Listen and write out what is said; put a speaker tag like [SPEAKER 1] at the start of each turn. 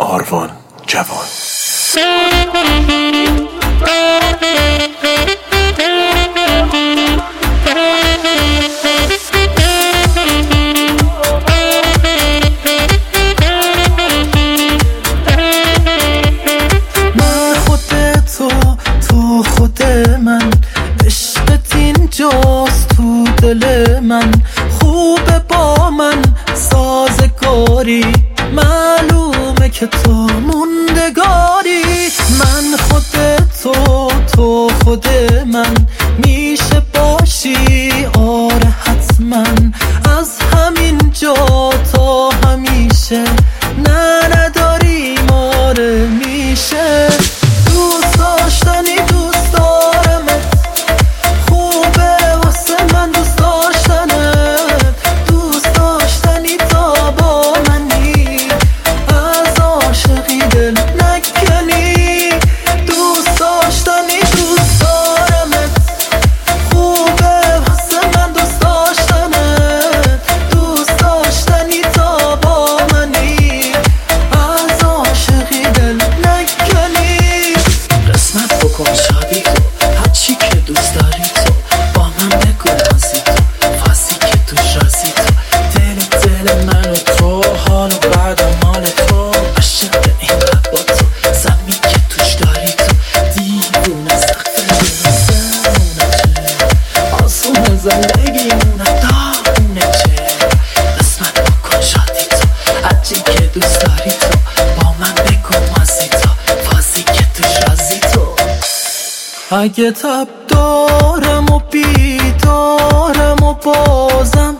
[SPEAKER 1] کاروان جوان.
[SPEAKER 2] من خود تو خود من، عشقت اینجاست تو دل من، خوبه با من سازگاری، معلومه که تو موندگاری. من خود تو خود من، میشه باشی آره حتما، از همین جا تا همیشه، نه نداریم آره میشه. دوست داشتنی دوست دارمت، خوبه واسه من دوست داشتنت، دوست داشتنی تا با منی، از عاشقی دل نکنی. دوست داشتنی دوست دارمت، خوبه واسه من دوست داشتنت، دوست داشتنی تا با منی، از عاشقی دل نکنی. قسمت بکن شادی تو، هرچی که دوست داری تو، با من بگو رازی تو، فاسی که توش رازی تو، دل من و تو، حال و بعد مال تو، عشق اینقدر با تو، زمین که توش داری تو، دیوونه سقف زمونه چه، آسونه زندگیمونه داغونه چه. قسمت بکن شادی تو، هرچی که دوست داری تو، با من بگو رازی تو، فاسی که توش رازی تو. اگه تب دارم و بیدارم و بازم